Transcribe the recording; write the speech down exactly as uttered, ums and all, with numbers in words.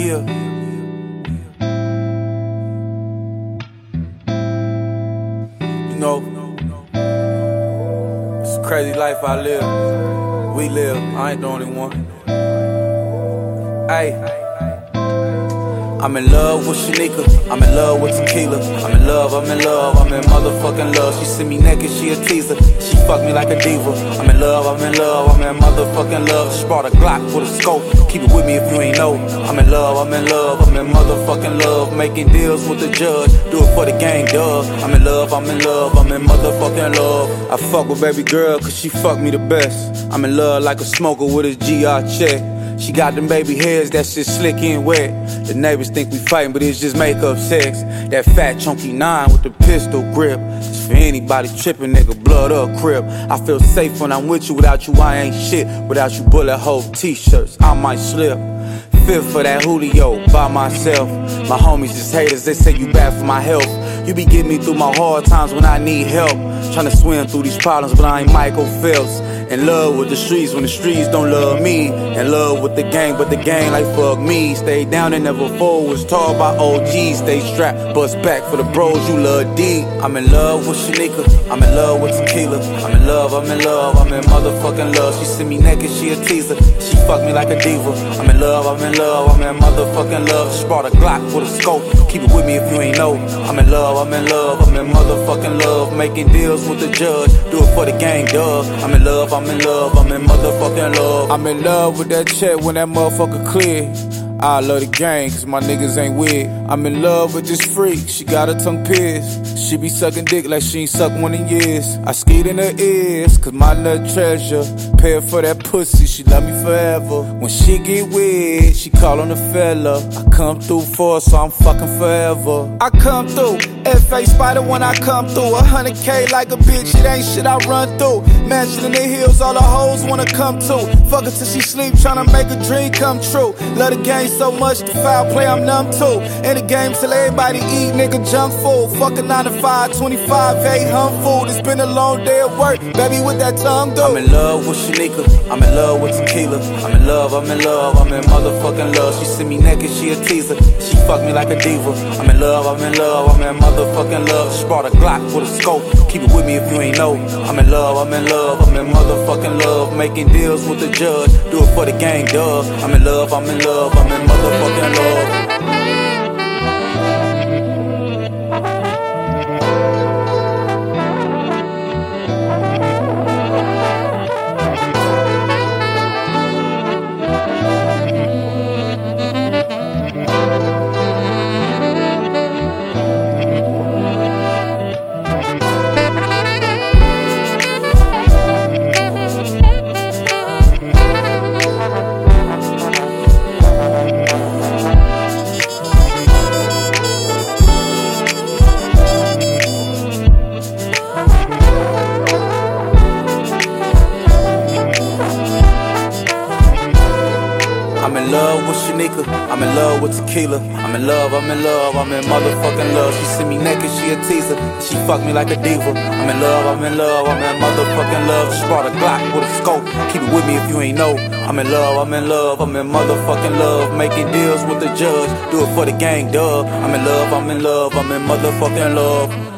yeah. You know, it's a crazy life I live. We live, I ain't the only one. Ay. I'm in love with Shanika, I'm in love with tequila. I'm in love, I'm in love, I'm in motherfucking love. She see me naked, she a teaser. She fuck me like a diva. I'm in love, I'm in love, I'm in motherfucking love. She brought a Glock with a scope. Keep it with me if you ain't know. I'm in love, I'm in love, I'm in motherfucking love. Making deals with the judge, do it for the gang, duh. I'm in love, I'm in love, I'm in motherfucking love. I fuck with baby girl cause she fuck me the best. I'm in love like a smoker with his G R check. She got them baby hairs, that shit slick and wet. The neighbors think we fighting, but it's just makeup sex. That fat chunky nine with the pistol grip. Just for anybody tripping, nigga, blood up crib. I feel safe when I'm with you, without you I ain't shit. Without you bullet hole t-shirts, I might slip. Fifth for that Julio, by myself. My homies just haters, they say you bad for my health. You be getting me through my hard times when I need help. Tryna swim through these problems, but I ain't Michael Phelps. In love with the streets when the streets don't love me. In love with the gang, but the gang like fuck me. Stay down and never fold, was taught by O Gs. Stay strapped, bust back for the bros you love D. I'm in love with Shanika, I'm in love with tequila. I'm in love, I'm in love, I'm in motherfucking love. She see me naked, she a teaser. She fuck me like a diva. I'm in love, I'm in love, I'm in motherfucking love. She brought a Glock with a scope. Keep it with me if you ain't know. I'm in love, I'm in love, I'm in motherfucking love. Making deals with the judge, do it for the gang, duh. I'm in love, I'm in love, I'm in motherfucking love. I'm in love with that check when that motherfucker clear. I love the gang cause my niggas ain't weird. I'm in love with this freak, she got her tongue pierced. She be sucking dick like she ain't sucked one in years. I skeet in her ears cause my nut treasure. Pay her for that pussy, she love me forever. When she get weird, she call on the fella. I come through for her so I'm fucking forever. I come through, F A Spider when I come through. A hundred K like a bitch, it ain't shit I run through. Mansion in the hills, all the hoes wanna come to. Fuck her till she sleep, tryna make a dream come true. Love the game so much, the foul play I'm numb to. In the game till everybody eat, nigga junk food. Fuck a nine to five, twenty-five, eight hum food. It's been a long day at work, baby with that tongue do. I'm in love with Shanika, I'm in love with tequila. I'm in love, I'm in love, I'm in motherfucking love. She see me naked, she a teaser. She fuck me like a diva. I'm in love, I'm in love, I'm in motherfucking love. She brought a Glock with a scope. Keep it with me if you ain't know. I'm in love, I'm in love, I'm in motherfucking love. Making deals with the judge, do it for the gang, duh. I'm in love, I'm in love, I'm in motherfucking love. I'm in love with Shanika, I'm in love with tequila. I'm in love, I'm in love, I'm in motherfucking love. She see me naked, she a teaser. She fuck me like a diva. I'm in love, I'm in love, I'm in motherfucking love. She brought a Glock with a scope. Keep it with me if you ain't know. I'm in love, I'm in love, I'm in motherfucking love. Making deals with the judge, do it for the gang, duh. I'm in love, I'm in love, I'm in motherfucking love.